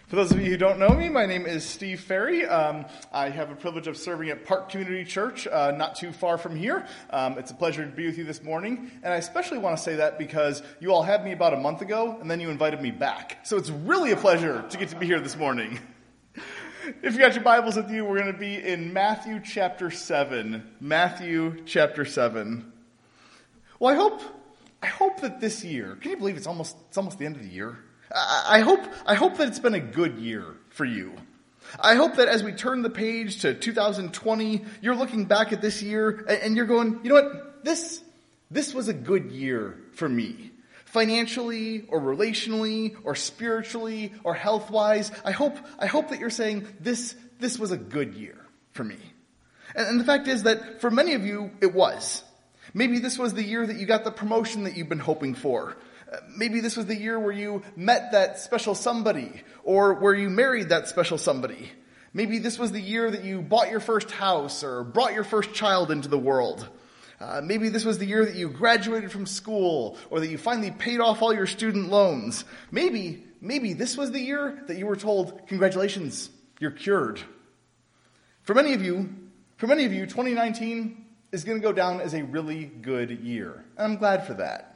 For those of you who don't know me, my name is Steve Ferry. I have the privilege of serving at Park Community Church, not too far from here. It's a pleasure to be with you this morning. And I especially want to say that because you all had me about a month ago, and then you invited me back. So it's really a pleasure to get to be here this morning. If you got your Bibles with you, we're going to be in Matthew chapter 7. Matthew chapter 7. Well, I hope that this year, can you believe it's almost the end of the year? I hope that it's been a good year for you. I hope that as we turn the page to 2020, you're looking back at this year and you're going, you know what? This was a good year for me. Financially or relationally or spiritually or health-wise. I hope that you're saying this was a good year for me. And the fact is that for many of you, it was. Maybe this was the year that you got the promotion that you've been hoping for. Maybe this was the year where you met that special somebody or where you married that special somebody. Maybe this was the year that you bought your first house or brought your first child into the world. Maybe this was the year that you graduated from school or that you finally paid off all your student loans. Maybe this was the year that you were told, congratulations, you're cured. For many of you, 2019 is going to go down as a really good year. And I'm glad for that.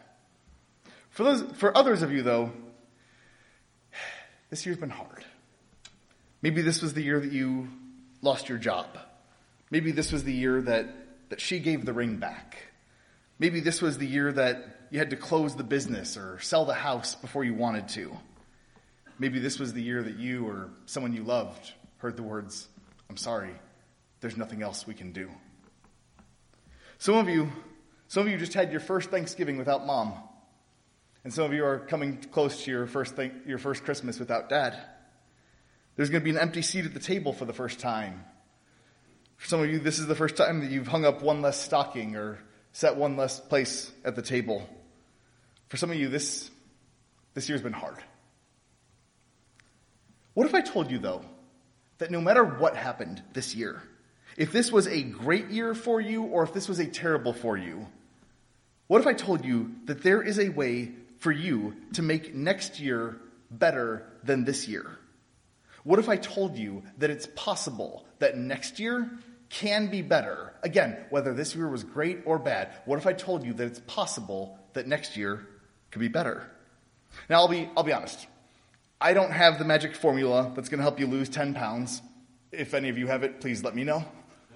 For others of you, though, this year's been hard. Maybe this was the year that you lost your job. Maybe this was the year that she gave the ring back. Maybe this was the year that you had to close the business or sell the house before you wanted to. Maybe this was the year that you or someone you loved heard the words, "I'm sorry, there's nothing else we can do." Some of you just had your first Thanksgiving without mom. And some of you are coming close to your first Christmas without dad. There's going to be an empty seat at the table for the first time. For some of you, this is the first time that you've hung up one less stocking or set one less place at the table. For some of you, this year's been hard. What if I told you, though, that no matter what happened this year, if this was a great year for you or if this was a terrible for you, what if I told you that there is a way for you to make next year better than this year? What if I told you that it's possible that next year can be better? Again, whether this year was great or bad, what if I told you that it's possible that next year could be better? Now, I'll be honest. I don't have the magic formula that's going to help you lose 10 pounds. If any of you have it, please let me know.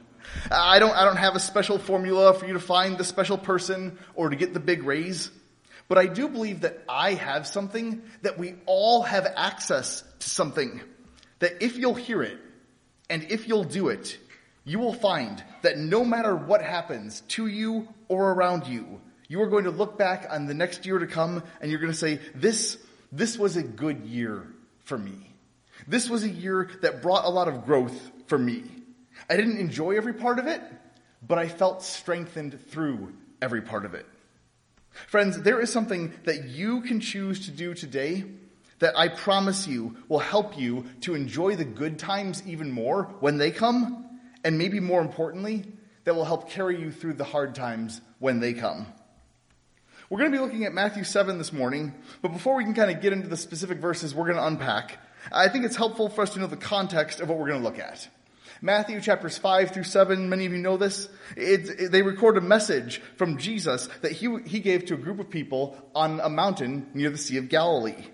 I don't have a special formula for you to find the special person or to get the big raise. But I do believe that I have something, that we all have access to something, that if you'll hear it and if you'll do it, you will find that no matter what happens to you or around you, you are going to look back on the next year to come and you're going to say, this was a good year for me. This was a year that brought a lot of growth for me. I didn't enjoy every part of it, but I felt strengthened through every part of it. Friends, there is something that you can choose to do today that I promise you will help you to enjoy the good times even more when they come, and maybe more importantly, that will help carry you through the hard times when they come. We're going to be looking at Matthew 7 this morning, but before we can kind of get into the specific verses we're going to unpack, I think it's helpful for us to know the context of what we're going to look at. Matthew chapters 5 through 7, many of you know this. They record a message from Jesus that he gave to a group of people on a mountain near the Sea of Galilee.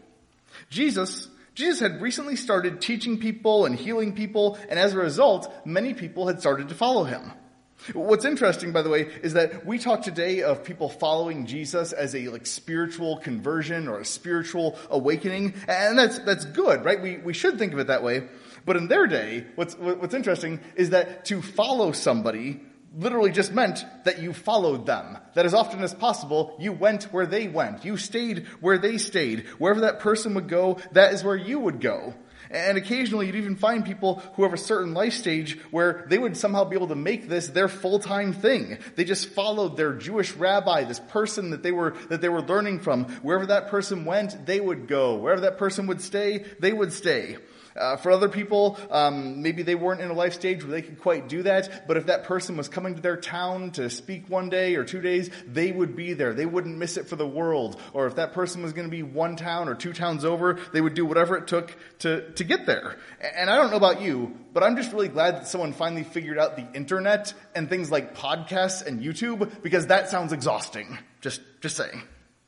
Jesus had recently started teaching people and healing people, and as a result, many people had started to follow him. What's interesting, by the way, is that we talk today of people following Jesus as a spiritual conversion or a spiritual awakening, and that's good, right? We should think of it that way. But in their day, what's interesting is that to follow somebody literally just meant that you followed them. That as often as possible, you went where they went. You stayed where they stayed. Wherever that person would go, that is where you would go. And occasionally you'd even find people who have a certain life stage where they would somehow be able to make this their full-time thing. They just followed their Jewish rabbi, this person that they were learning from. Wherever that person went, they would go. Wherever that person would stay, they would stay. For other people, maybe they weren't in a life stage where they could quite do that, but if that person was coming to their town to speak one day or 2 days, they would be there. They wouldn't miss it for the world. Or if that person was going to be one town or two towns over, they would do whatever it took to to get there. And I don't know about you, but I'm just really glad that someone finally figured out the internet and things like podcasts and YouTube, because that sounds exhausting. Just saying.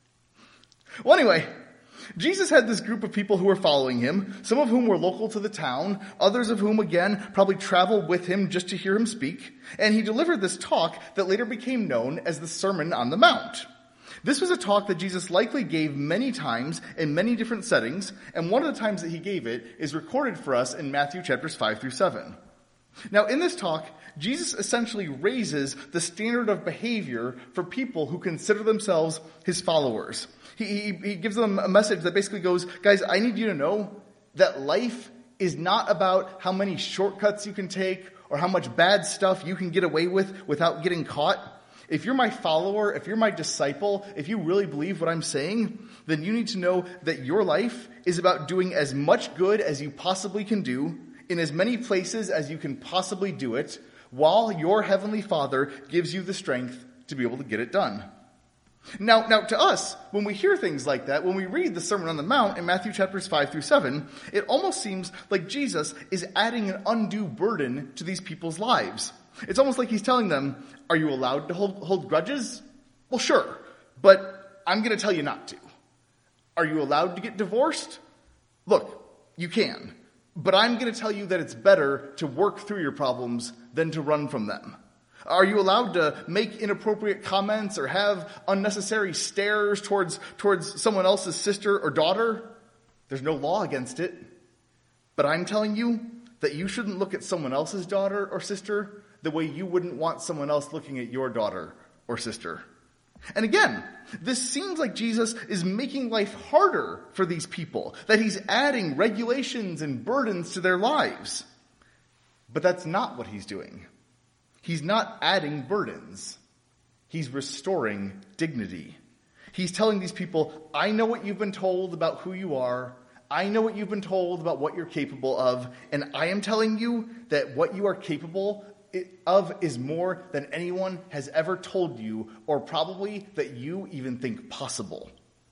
Well, anyway, Jesus had this group of people who were following him, some of whom were local to the town, others of whom, again, probably traveled with him just to hear him speak. And he delivered this talk that later became known as the Sermon on the Mount. This was a talk that Jesus likely gave many times in many different settings, and one of the times that he gave it is recorded for us in Matthew chapters 5 through 7. Now, in this talk, Jesus essentially raises the standard of behavior for people who consider themselves his followers. He gives them a message that basically goes, guys, I need you to know that life is not about how many shortcuts you can take or how much bad stuff you can get away with without getting caught. If you're my follower, if you're my disciple, if you really believe what I'm saying, then you need to know that your life is about doing as much good as you possibly can do in as many places as you can possibly do it, while your heavenly Father gives you the strength to be able to get it done. Now to us, when we hear things like that, when we read the Sermon on the Mount in Matthew chapters 5 through 7, it almost seems like Jesus is adding an undue burden to these people's lives. It's almost like he's telling them, are you allowed to hold grudges? Well, sure, but I'm going to tell you not to. Are you allowed to get divorced? Look, you can, but I'm going to tell you that it's better to work through your problems than to run from them. Are you allowed to make inappropriate comments or have unnecessary stares towards someone else's sister or daughter? There's no law against it. But I'm telling you that you shouldn't look at someone else's daughter or sister the way you wouldn't want someone else looking at your daughter or sister. And again, this seems like Jesus is making life harder for these people, that he's adding regulations and burdens to their lives. But that's not what he's doing. He's not adding burdens. He's restoring dignity. He's telling these people, I know what you've been told about who you are. I know what you've been told about what you're capable of. And I am telling you that what you are capable of is more than anyone has ever told you, or probably that you even think possible.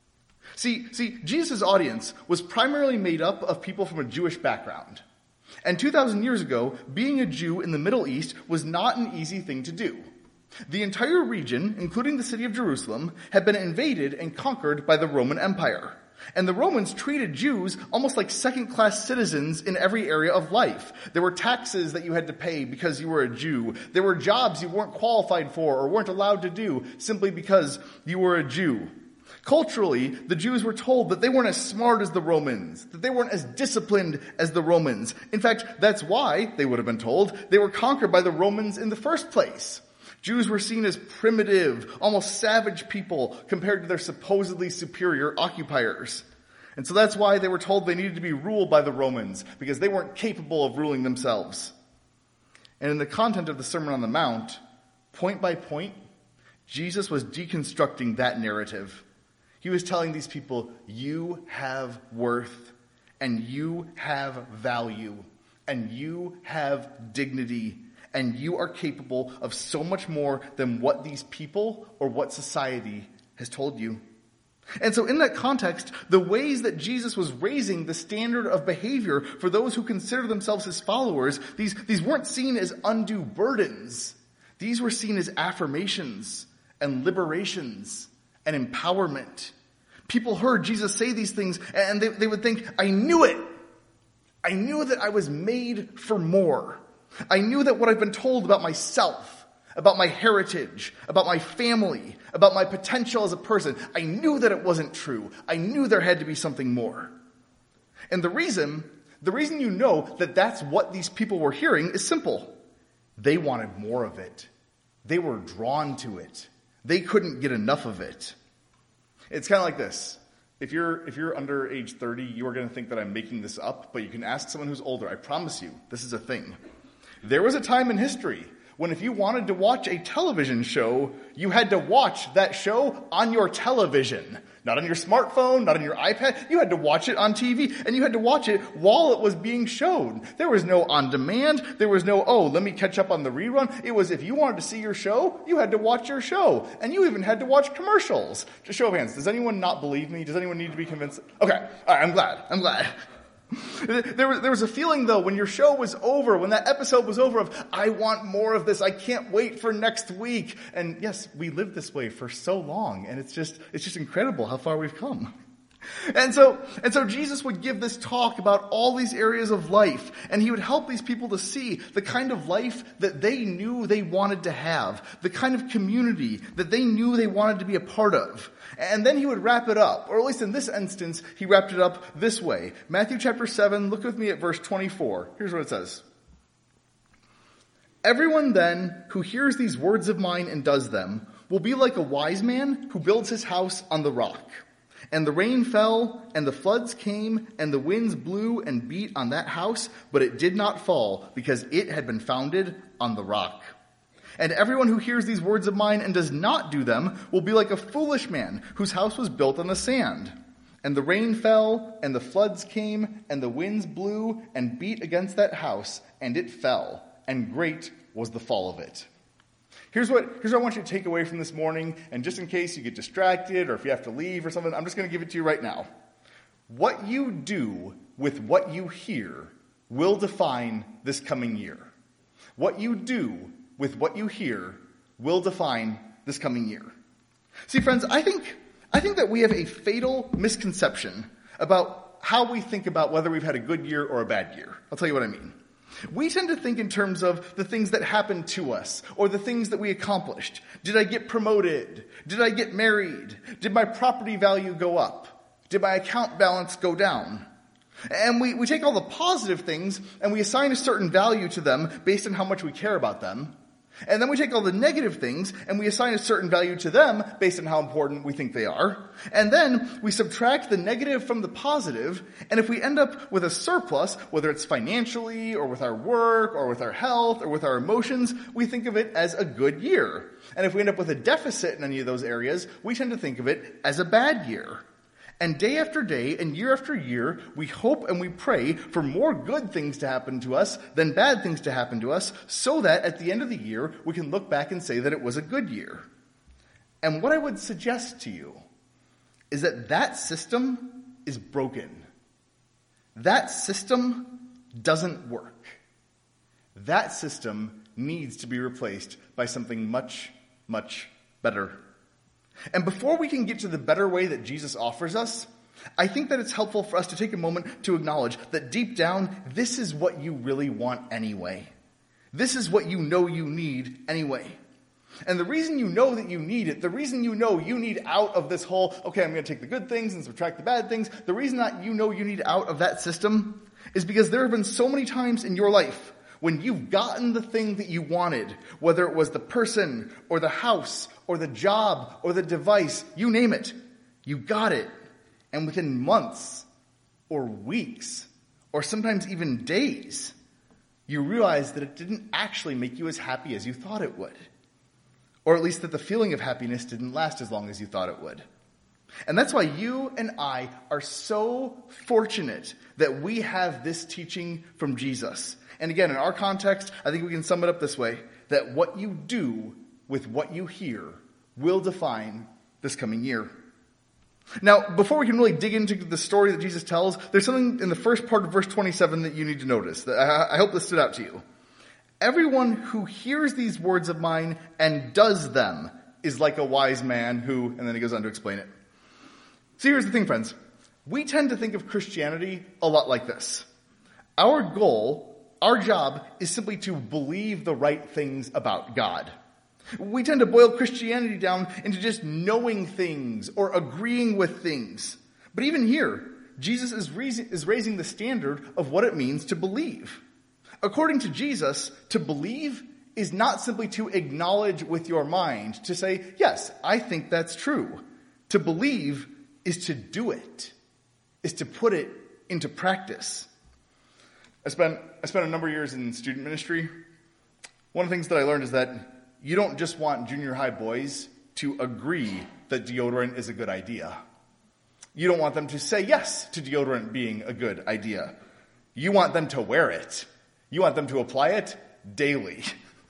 See, Jesus' audience was primarily made up of people from a Jewish background. And 2,000 years ago, being a Jew in the Middle East was not an easy thing to do. The entire region, including the city of Jerusalem, had been invaded and conquered by the Roman Empire. And the Romans treated Jews almost like second-class citizens in every area of life. There were taxes that you had to pay because you were a Jew. There were jobs you weren't qualified for or weren't allowed to do simply because you were a Jew. Culturally, the Jews were told that they weren't as smart as the Romans, that they weren't as disciplined as the Romans. In fact, that's why, they would have been told, they were conquered by the Romans in the first place. Jews were seen as primitive, almost savage people compared to their supposedly superior occupiers. And so that's why they were told they needed to be ruled by the Romans, because they weren't capable of ruling themselves. And in the content of the Sermon on the Mount, point by point, Jesus was deconstructing that narrative. He was telling these people, you have worth, and you have value, and you have dignity, and you are capable of so much more than what these people or what society has told you. And so in that context, the ways that Jesus was raising the standard of behavior for those who consider themselves his followers, these weren't seen as undue burdens. These were seen as affirmations and liberations and empowerment. People heard Jesus say these things and they would think, I knew it. I knew that I was made for more. I knew that what I've been told about myself, about my heritage, about my family, about my potential as a person, I knew that it wasn't true. I knew there had to be something more. And the reason you know that that's what these people were hearing is simple. They wanted more of it. They were drawn to it. They couldn't get enough of it. It's kind of like this. If you're under age 30, you are going to think that I'm making this up, but you can ask someone who's older. I promise you, this is a thing. There was a time in history when if you wanted to watch a television show, you had to watch that show on your television. Not on your smartphone, not on your iPad. You had to watch it on TV, and you had to watch it while it was being shown. There was no on demand. There was no, let me catch up on the rerun. It was if you wanted to see your show, you had to watch your show. And you even had to watch commercials. Just show of hands. Does anyone not believe me? Does anyone need to be convinced? Okay. All right. I'm glad. There was a feeling, though, when your show was over, when that episode was over of, I want more of this, I can't wait for next week. And yes, we lived this way for so long, and it's just incredible how far we've come. And so Jesus would give this talk about all these areas of life, and he would help these people to see the kind of life that they knew they wanted to have, the kind of community that they knew they wanted to be a part of. And then he would wrap it up, or at least in this instance, he wrapped it up this way. Matthew chapter 7, look with me at verse 24. Here's what it says. Everyone then who hears these words of mine and does them will be like a wise man who builds his house on the rock. And the rain fell, and the floods came, and the winds blew and beat on that house, but it did not fall, because it had been founded on the rock. And everyone who hears these words of mine and does not do them will be like a foolish man whose house was built on the sand. And the rain fell, and the floods came, and the winds blew and beat against that house, and it fell, and great was the fall of it. Here's what I want you to take away from this morning, and just in case you get distracted or if you have to leave or something, I'm just going to give it to you right now. What you do with what you hear will define this coming year. What you do with what you hear will define this coming year. See, friends, I think that we have a fatal misconception about how we think about whether we've had a good year or a bad year. I'll tell you what I mean. We tend to think in terms of the things that happened to us or the things that we accomplished. Did I get promoted? Did I get married? Did my property value go up? Did my account balance go down? And we take all the positive things and we assign a certain value to them based on how much we care about them. And then we take all the negative things and we assign a certain value to them based on how important we think they are. And then we subtract the negative from the positive. And if we end up with a surplus, whether it's financially or with our work or with our health or with our emotions, we think of it as a good year. And if we end up with a deficit in any of those areas, we tend to think of it as a bad year. And day after day and year after year, we hope and we pray for more good things to happen to us than bad things to happen to us, so that at the end of the year, we can look back and say that it was a good year. And what I would suggest to you is that system is broken. That system doesn't work. That system needs to be replaced by something much, much better. And before we can get to the better way that Jesus offers us, I think that it's helpful for us to take a moment to acknowledge that deep down, this is what you really want anyway. This is what you know you need anyway. And the reason you know that you need it, the reason you know you need out of this whole, okay, I'm going to take the good things and subtract the bad things, the reason that you know you need out of that system is because there have been so many times in your life when you've gotten the thing that you wanted, whether it was the person or the house or the job or the device, you name it, you got it. And within months or weeks or sometimes even days, you realize that it didn't actually make you as happy as you thought it would. Or at least that the feeling of happiness didn't last as long as you thought it would. And that's why you and I are so fortunate that we have this teaching from Jesus. And again, in our context, I think we can sum it up this way, that what you do with what you hear will define this coming year. Now, before we can really dig into the story that Jesus tells, there's something in the first part of verse 27 that you need to notice. I hope this stood out to you. Everyone who hears these words of mine and does them is like a wise man who, and then he goes on to explain it. So here's the thing, friends. We tend to think of Christianity a lot like this. Our goal, our job, is simply to believe the right things about God. We tend to boil Christianity down into just knowing things or agreeing with things. But even here, Jesus is raising the standard of what it means to believe. According to Jesus, to believe is not simply to acknowledge with your mind, to say, yes, I think that's true. To believe is to do it, is to put it into practice. I spent a number of years in student ministry. One of the things that I learned is that you don't just want junior high boys to agree that deodorant is a good idea. You don't want them to say yes to deodorant being a good idea. You want them to wear it. You want them to apply it daily.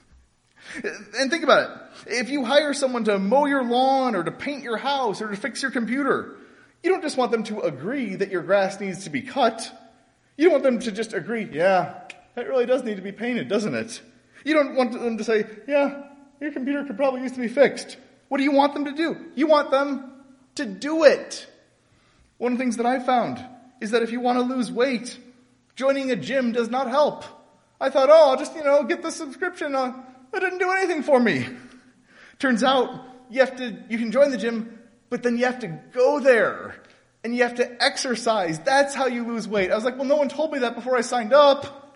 And think about it. If you hire someone to mow your lawn or to paint your house or to fix your computer, you don't just want them to agree that your grass needs to be cut. You don't want them to just agree, yeah, that really does need to be painted, doesn't it? You don't want them to say, yeah, your computer could probably use to be fixed. What do you want them to do? You want them to do it. One of the things that I found is that if you want to lose weight, joining a gym does not help. I thought, I'll just, get the subscription. That didn't do anything for me. Turns out, you can join the gym, but then you have to go there. And you have to exercise. That's how you lose weight. I was like, well, no one told me that before I signed up.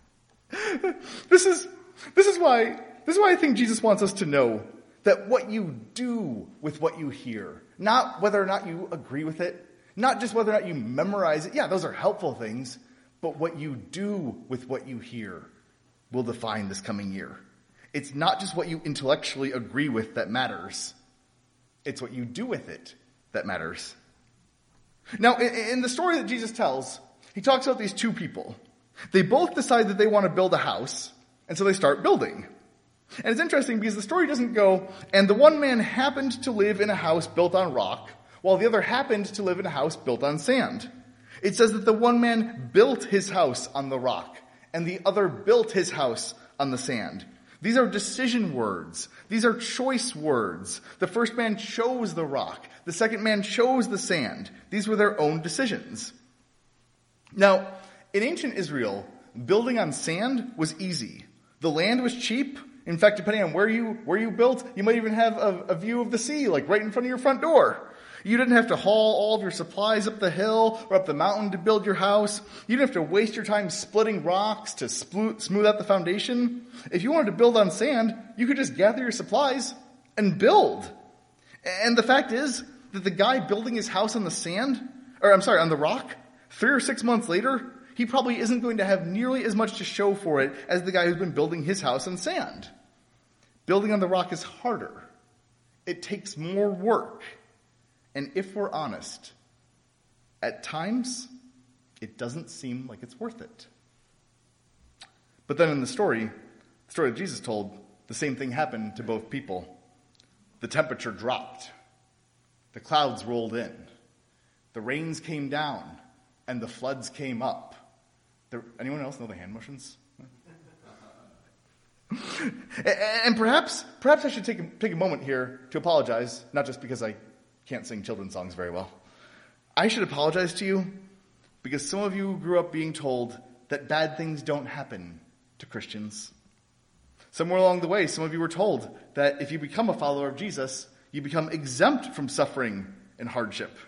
This is why I think Jesus wants us to know that what you do with what you hear, not whether or not you agree with it, not just whether or not you memorize it. Yeah, those are helpful things. But what you do with what you hear will define this coming year. It's not just what you intellectually agree with that matters. It's what you do with it that matters. Now, in the story that Jesus tells, he talks about these two people. They both decide that they want to build a house, and so they start building. And it's interesting because the story doesn't go, and the one man happened to live in a house built on rock, while the other happened to live in a house built on sand. It says that the one man built his house on the rock, and the other built his house on the sand. These are decision words. These are choice words. The first man chose the rock. The second man chose the sand. These were their own decisions. Now, in ancient Israel, building on sand was easy. The land was cheap. In fact, depending on where you built, you might even have a view of the sea, like right in front of your front door. You didn't have to haul all of your supplies up the hill or up the mountain to build your house. You didn't have to waste your time splitting rocks to smooth out the foundation. If you wanted to build on sand, you could just gather your supplies and build. And the fact is that the guy building his house on the rock, 3 or 6 months later, he probably isn't going to have nearly as much to show for it as the guy who's been building his house on sand. Building on the rock is harder. It takes more work. And if we're honest, at times, it doesn't seem like it's worth it. But then in the story that Jesus told, the same thing happened to both people. The temperature dropped. The clouds rolled in. The rains came down. And the floods came up. Anyone else know the hand motions? And perhaps I should take a moment here to apologize, not just because I can't sing children's songs very well. I should apologize to you because some of you grew up being told that bad things don't happen to Christians. Somewhere along the way, some of you were told that if you become a follower of Jesus, you become exempt from suffering and hardship.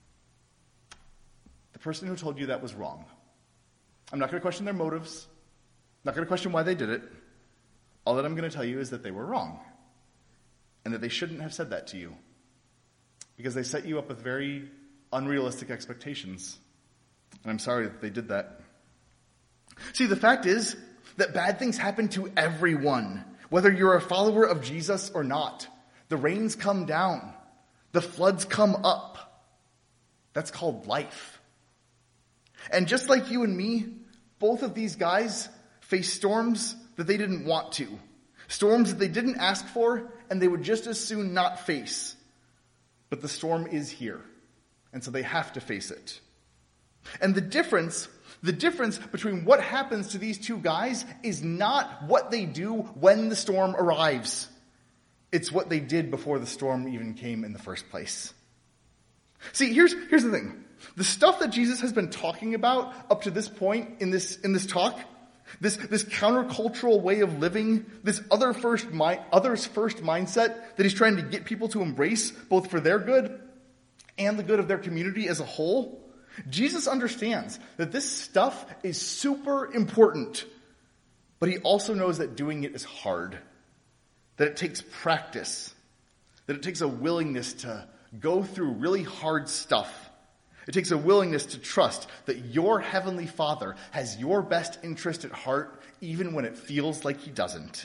The person who told you that was wrong. I'm not going to question their motives. I'm not going to question why they did it. All that I'm going to tell you is that they were wrong and that they shouldn't have said that to you. Because they set you up with very unrealistic expectations. And I'm sorry that they did that. See, the fact is that bad things happen to everyone, whether you're a follower of Jesus or not. The rains come down. The floods come up. That's called life. And just like you and me, both of these guys face storms that they didn't want to. Storms that they didn't ask for, and they would just as soon not face. But the storm is here, and so they have to face it. And the difference between what happens to these two guys is not what they do when the storm arrives. It's what they did before the storm even came in the first place. See, here's the thing. The stuff that Jesus has been talking about up to this point in this talk, this countercultural way of living, this others first mindset that he's trying to get people to embrace, both for their good and the good of their community as a whole, Jesus understands that this stuff is super important, but he also knows that doing it is hard, that it takes practice, that it takes a willingness to go through really hard stuff. It takes a willingness to trust that your heavenly Father has your best interest at heart, even when it feels like he doesn't.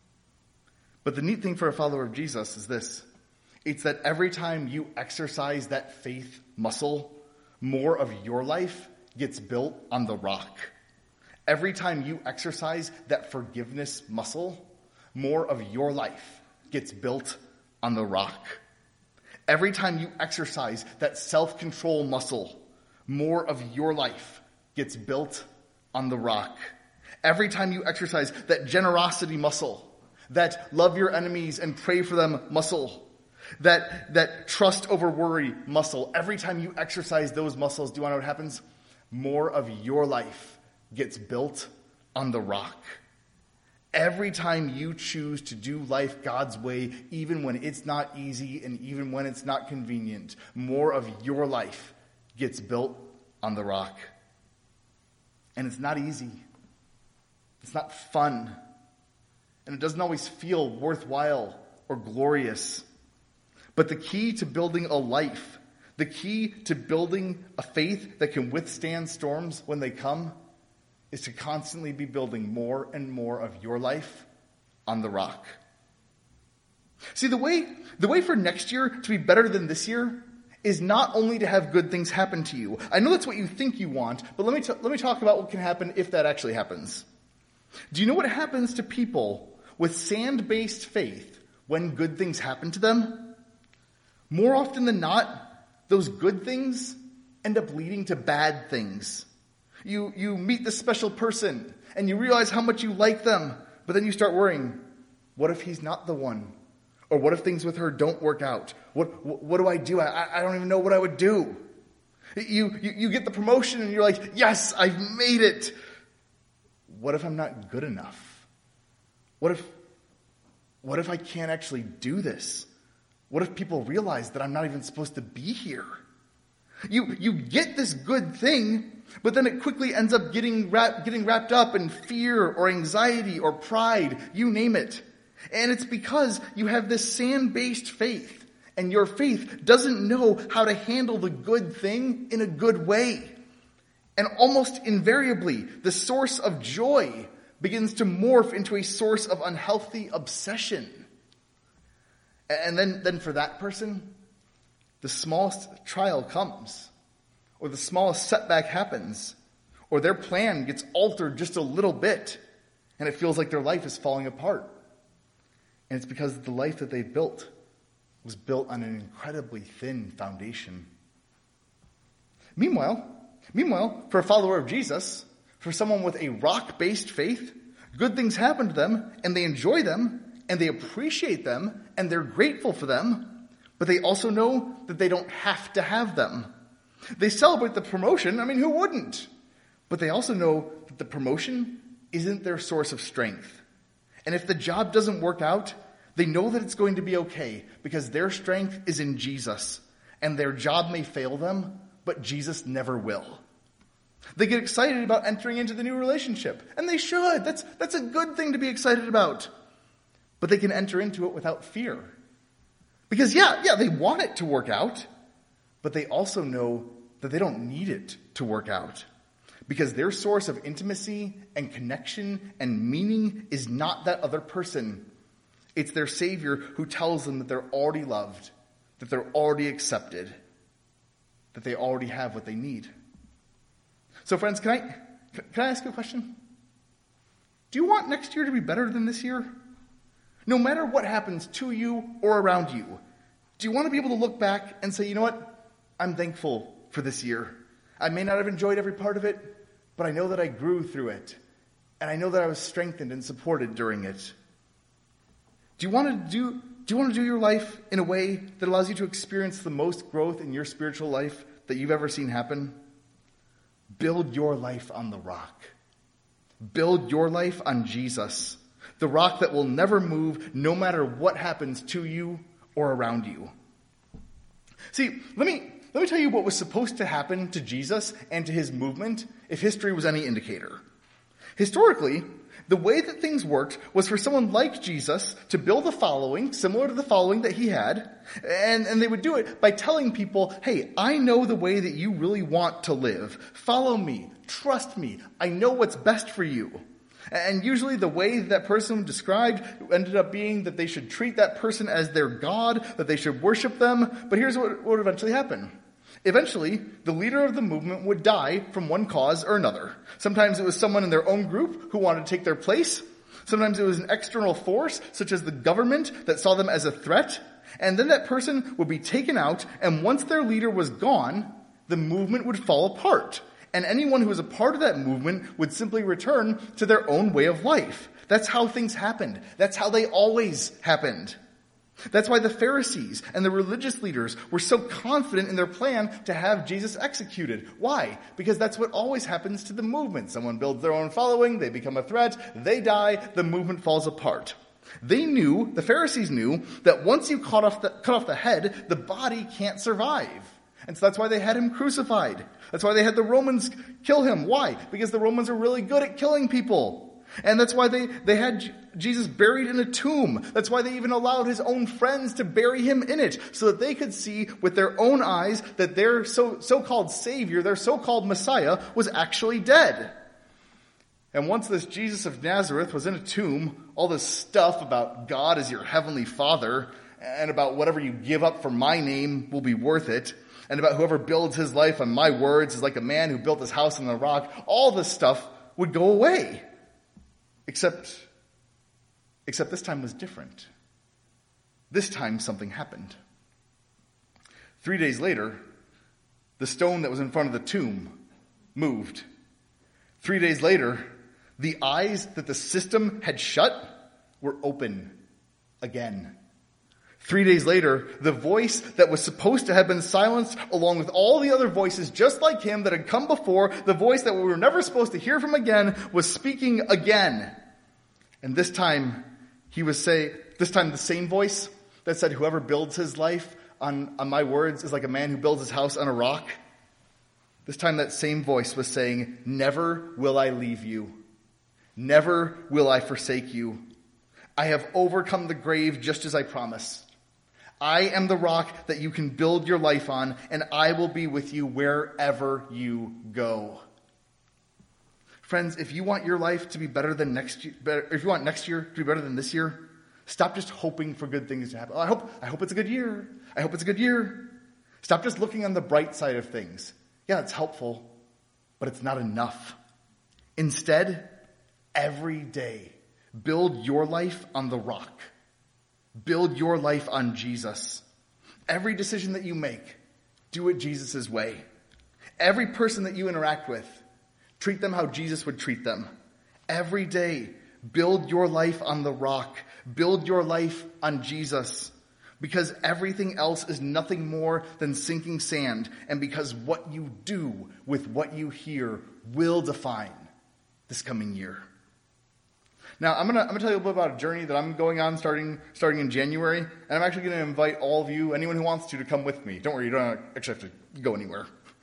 But the neat thing for a follower of Jesus is this. It's that every time you exercise that faith muscle, more of your life gets built on the rock. Every time you exercise that forgiveness muscle, more of your life gets built on the rock. Every time you exercise that self-control muscle, more of your life gets built on the rock. Every time you exercise that generosity muscle, that love your enemies and pray for them muscle, that trust over worry muscle, every time you exercise those muscles, do you want to know what happens? More of your life gets built on the rock. Every time you choose to do life God's way, even when it's not easy and even when it's not convenient, more of your life gets built on the rock. And it's not easy. It's not fun. And it doesn't always feel worthwhile or glorious. But the key to building a life, the key to building a faith that can withstand storms when they come, is to constantly be building more and more of your life on the rock. See, the way for next year to be better than this year is not only to have good things happen to you. I know that's what you think you want, but let me talk about what can happen if that actually happens. Do you know what happens to people with sand-based faith when good things happen to them? More often than not, those good things end up leading to bad things. You meet this special person, and you realize how much you like them, but then you start worrying, what if he's not the one? Or what if things with her don't work out? What do I do? I don't even know what I would do. You get the promotion, and you're like, yes, I've made it. What if I'm not good enough? What if I can't actually do this? What if people realize that I'm not even supposed to be here? You get this good thing, but then it quickly ends up getting wrapped up in fear or anxiety or pride, you name it. And it's because you have this sand-based faith, and your faith doesn't know how to handle the good thing in a good way. And almost invariably, the source of joy begins to morph into a source of unhealthy obsession. And then for that person, the smallest trial comes, or the smallest setback happens, or their plan gets altered just a little bit, and it feels like their life is falling apart. And it's because the life that they've built was built on an incredibly thin foundation. Meanwhile, for a follower of Jesus, for someone with a rock-based faith, good things happen to them, and they enjoy them, and they appreciate them, and they're grateful for them, but they also know that they don't have to have them. They celebrate the promotion. I mean, who wouldn't? But they also know that the promotion isn't their source of strength. And if the job doesn't work out, they know that it's going to be okay because their strength is in Jesus. And their job may fail them, but Jesus never will. They get excited about entering into the new relationship. And they should. That's a good thing to be excited about. But they can enter into it without fear. Because they want it to work out. But they also know that they don't need it to work out. Because their source of intimacy and connection and meaning is not that other person. It's their Savior who tells them that they're already loved, that they're already accepted, that they already have what they need. So friends, can I ask you a question? Do you want next year to be better than this year? No matter what happens to you or around you, do you want to be able to look back and say, you know what? I'm thankful for this year. I may not have enjoyed every part of it, but I know that I grew through it. And I know that I was strengthened and supported during it. Do you want to do your life in a way that allows you to experience the most growth in your spiritual life that you've ever seen happen? Build your life on the rock. Build your life on Jesus, the rock that will never move no matter what happens to you or around you. See, let me tell you what was supposed to happen to Jesus and to his movement if history was any indicator. Historically, the way that things worked was for someone like Jesus to build a following similar to the following that he had, and they would do it by telling people, hey, I know the way that you really want to live. Follow me. Trust me. I know what's best for you. And usually the way that person described ended up being that they should treat that person as their God, that they should worship them. But here's what would eventually happen. Eventually, the leader of the movement would die from one cause or another. Sometimes it was someone in their own group who wanted to take their place. Sometimes it was an external force, such as the government, that saw them as a threat. And then that person would be taken out, and once their leader was gone, the movement would fall apart. And anyone who was a part of that movement would simply return to their own way of life. That's how things happened. That's how they always happened. That's why the Pharisees and the religious leaders were so confident in their plan to have Jesus executed. Why? Because that's what always happens to the movement. Someone builds their own following, they become a threat, they die, the movement falls apart. The Pharisees knew that once you cut off the head, the body can't survive. And so that's why they had him crucified. That's why they had the Romans kill him. Why? Because the Romans are really good at killing people. And that's why they had Jesus buried in a tomb. That's why they even allowed his own friends to bury him in it, so that they could see with their own eyes that their so-called Savior, their so-called Messiah, was actually dead. And once this Jesus of Nazareth was in a tomb, all this stuff about God as your heavenly Father, and about whatever you give up for my name will be worth it, and about whoever builds his life on my words is like a man who built his house on the rock, all this stuff would go away. Except this time was different. This time something happened. 3 days later, the stone that was in front of the tomb moved. 3 days later, the eyes that the system had shut were open again. 3 days later, the voice that was supposed to have been silenced, along with all the other voices just like him that had come before, the voice that we were never supposed to hear from again, was speaking again. And this time the same voice that said, whoever builds his life on my words is like a man who builds his house on a rock. This time that same voice was saying, never will I leave you. Never will I forsake you. I have overcome the grave just as I promised. I am the rock that you can build your life on, and I will be with you wherever you go. Friends, if you want your life to be better than next year, if you want next year to be better than this year, stop just hoping for good things to happen. Oh, I hope it's a good year. I hope it's a good year. Stop just looking on the bright side of things. Yeah, it's helpful, but it's not enough. Instead, every day, build your life on the rock. Build your life on Jesus. Every decision that you make, do it Jesus' way. Every person that you interact with, treat them how Jesus would treat them. Every day, build your life on the rock. Build your life on Jesus. Because everything else is nothing more than sinking sand. And because what you do with what you hear will define this coming year. Now, I'm gonna tell you a little bit about a journey that I'm going on starting in January. And I'm actually going to invite all of you, anyone who wants to come with me. Don't worry, you don't actually have to go anywhere.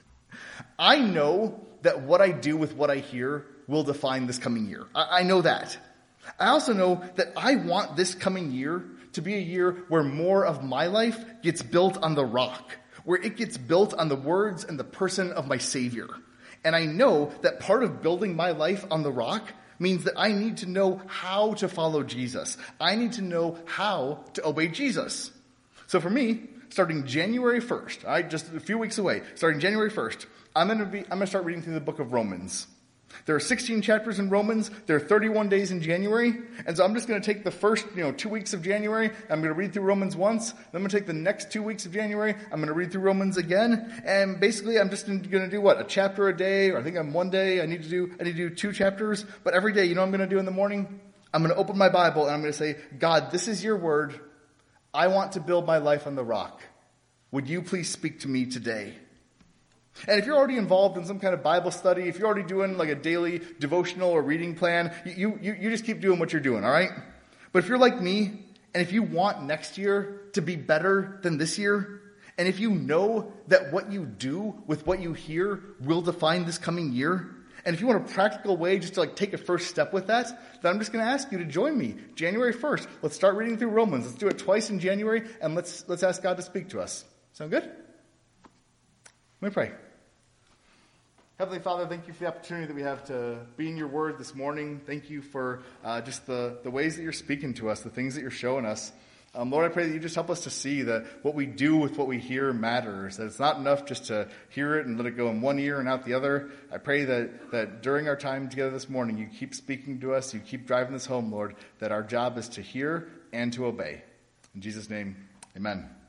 I know that what I do with what I hear will define this coming year. I know that. I also know that I want this coming year to be a year where more of my life gets built on the rock, where it gets built on the words and the person of my Savior. And I know that part of building my life on the rock means that I need to know how to follow Jesus. I need to know how to obey Jesus. So for me, starting January 1st, just a few weeks away, starting January 1st, I'm going to start reading through the book of Romans. There are 16 chapters in Romans. There are 31 days in January. And so I'm just going to take the first, 2 weeks of January. I'm going to read through Romans once. Then I'm going to take the next 2 weeks of January. I'm going to read through Romans again. And basically I'm just going to do a chapter a day, or I think on one day I need to do 2 chapters. But every day, what I'm going to do in the morning? I'm going to open my Bible and I'm going to say, God, this is your word. I want to build my life on the rock. Would you please speak to me today? And if you're already involved in some kind of Bible study, if you're already doing like a daily devotional or reading plan, you just keep doing what you're doing, all right? But if you're like me, and if you want next year to be better than this year, and if you know that what you do with what you hear will define this coming year, and if you want a practical way just to take a first step with that, then I'm just going to ask you to join me. January 1st, let's start reading through Romans. Let's do it twice in January, and let's ask God to speak to us. Sound good? Let me pray. Heavenly Father, thank you for the opportunity that we have to be in your word this morning. Thank you for just the ways that you're speaking to us, the things that you're showing us. Lord, I pray that you just help us to see that what we do with what we hear matters, that it's not enough just to hear it and let it go in one ear and out the other. I pray that during our time together this morning, you keep speaking to us, you keep driving this home, Lord, that our job is to hear and to obey. In Jesus' name, amen.